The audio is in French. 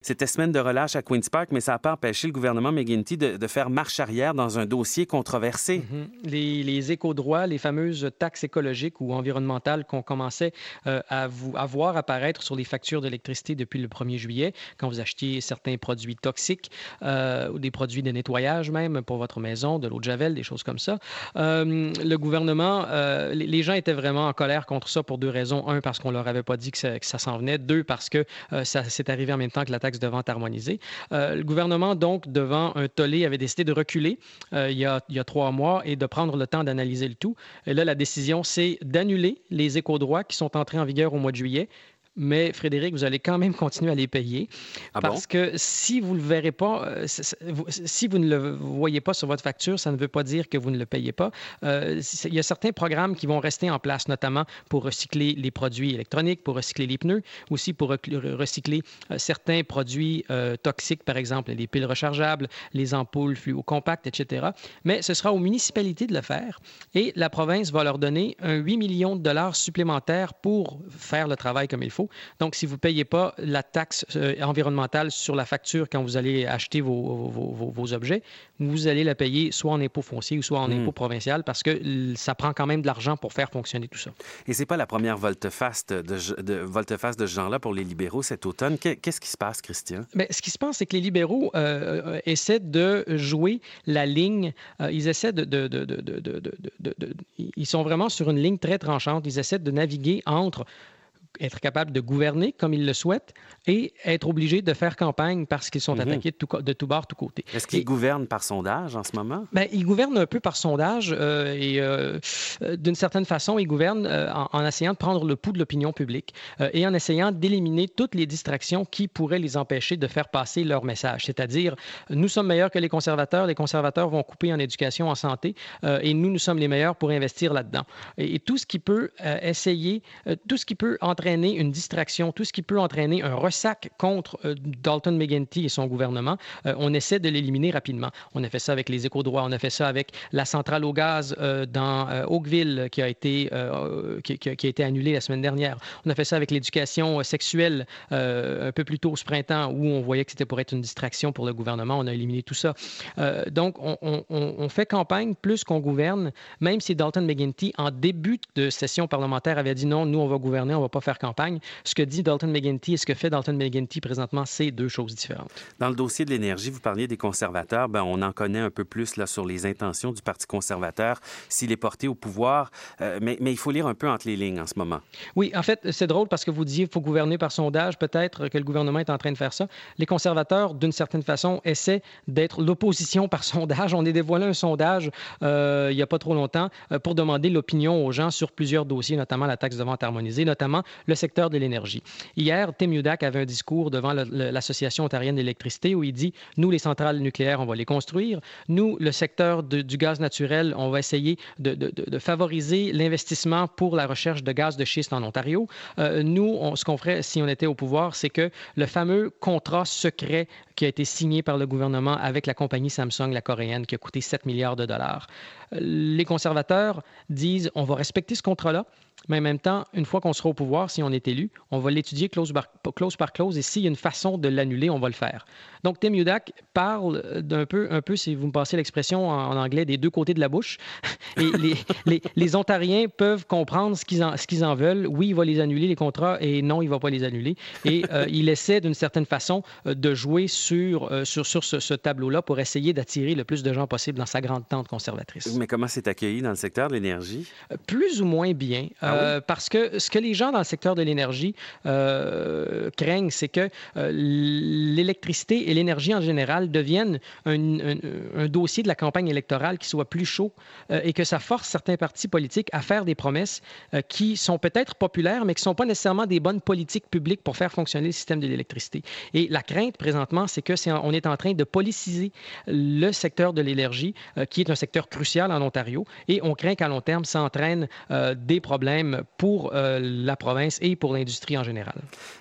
C'était semaine de relâche à Queen's Park, mais ça n'a pas empêché le gouvernement McGuinty de faire marche arrière dans un dossier controversé. Les éco-droits, les fameuses taxes écologiques ou environnementales qu'on commençait à voir apparaître sur les factures d'électricité depuis le 1er juillet, quand vous achetiez certains produits toxiques ou des produits de nettoyage même pour votre maison, de l'eau de Javel, des choses comme ça. Le gouvernement, les gens étaient vraiment en colère contre ça pour deux raisons. Un, parce qu'on leur avait pas dit que ça s'en venait. Deux, parce que ça s'est arrivé en même temps que la taxe de vente harmonisée. Le gouvernement, donc, devant un tollé, avait décidé de reculer il y a 3 mois et de prendre le temps d'analyser le tout. Et là, la décision, c'est d'annuler les éco-droits qui sont entrés en vigueur au mois de juillet. Mais Frédéric, vous allez quand même continuer à les payer Ah bon? parce que si vous ne le verrez pas, si vous ne le voyez pas sur votre facture, ça ne veut pas dire que vous ne le payez pas. Il y a certains programmes qui vont rester en place, notamment pour recycler les produits électroniques, pour recycler les pneus, aussi pour recycler certains produits toxiques, par exemple les piles rechargeables, les ampoules fluo-compactes, etc. Mais ce sera aux municipalités de le faire et la province va leur donner un 8 millions de dollars supplémentaires pour faire le travail comme il faut. Donc, si vous ne payez pas la taxe environnementale sur la facture quand vous allez acheter vos objets, vous allez la payer soit en impôt foncier ou soit en impôt provincial parce que ça prend quand même de l'argent pour faire fonctionner tout ça. Et c'est pas la première volte-face de ce genre-là pour les libéraux cet automne. Qu'est-ce qui se passe, Christian? Bien, ce qui se passe, c'est que les libéraux essaient de jouer la ligne. Ils essaient ils sont vraiment sur une ligne très tranchante. Ils essaient de naviguer entre être capable de gouverner comme ils le souhaitent et être obligés de faire campagne parce qu'ils sont attaqués de tout bord, tout côté. Est-ce qu'ils gouvernent par sondage en ce moment? Bien, ils gouvernent un peu par sondage d'une certaine façon, ils gouvernent en essayant de prendre le pouls de l'opinion publique et en essayant d'éliminer toutes les distractions qui pourraient les empêcher de faire passer leur message. C'est-à-dire, nous sommes meilleurs que les conservateurs vont couper en éducation, en santé et nous sommes les meilleurs pour investir là-dedans. Et tout ce qui peut tout ce qui peut entraîner une distraction, tout ce qui peut entraîner un ressac contre Dalton McGuinty et son gouvernement, on essaie de l'éliminer rapidement. On a fait ça avec les éco-droits, on a fait ça avec la centrale au gaz dans Oakville qui a été annulée la semaine dernière. On a fait ça avec l'éducation sexuelle un peu plus tôt ce printemps où on voyait que c'était pour être une distraction pour le gouvernement. On a éliminé tout ça. Donc, on fait campagne plus qu'on gouverne, même si Dalton McGuinty, en début de session parlementaire, avait dit non, nous, on va gouverner, on ne va pas faire campagne. Ce que dit Dalton McGuinty et ce que fait Dalton McGuinty présentement, c'est deux choses différentes. Dans le dossier de l'énergie, vous parliez des conservateurs. Ben, on en connaît un peu plus là, sur les intentions du Parti conservateur s'il est porté au pouvoir. Mais il faut lire un peu entre les lignes en ce moment. Oui, en fait, c'est drôle parce que vous disiez qu'il faut gouverner par sondage. Peut-être que le gouvernement est en train de faire ça. Les conservateurs, d'une certaine façon, essaient d'être l'opposition par sondage. On a dévoilé un sondage il n'y a pas trop longtemps pour demander l'opinion aux gens sur plusieurs dossiers, notamment la taxe de vente harmonisée, notamment le secteur de l'énergie. Hier, Tim Hudak avait un discours devant l'Association ontarienne d'électricité où il dit « Nous, les centrales nucléaires, on va les construire. Nous, le secteur du gaz naturel, on va essayer de favoriser l'investissement pour la recherche de gaz de schiste en Ontario. Ce qu'on ferait si on était au pouvoir, c'est que le fameux contrat secret qui a été signé par le gouvernement avec la compagnie Samsung, la coréenne, qui a coûté 7 milliards de dollars. Les conservateurs disent « On va respecter ce contrat-là. » Mais en même temps, une fois qu'on sera au pouvoir, si on est élu, on va l'étudier clause par clause et s'il y a une façon de l'annuler, on va le faire. Donc, Tim Hudak parle un peu, si vous me passez l'expression en anglais, des deux côtés de la bouche. Et les Ontariens peuvent comprendre ce qu'ils en veulent. Oui, il va les annuler, les contrats, et non, il ne va pas les annuler. Et il essaie, d'une certaine façon, de jouer sur ce tableau-là pour essayer d'attirer le plus de gens possible dans sa grande tente conservatrice. Mais comment c'est accueilli dans le secteur de l'énergie? Plus ou moins bien. Parce que ce que les gens dans le secteur de l'énergie craignent, c'est que l'électricité et l'énergie en général deviennent un dossier de la campagne électorale qui soit plus chaud et que ça force certains partis politiques à faire des promesses qui sont peut-être populaires, mais qui ne sont pas nécessairement des bonnes politiques publiques pour faire fonctionner le système de l'électricité. Et la crainte présentement, c'est qu'on est en train de politiser le secteur de l'énergie, qui est un secteur crucial en Ontario, et on craint qu'à long terme, ça entraîne des problèmes pour la province et pour l'industrie en général.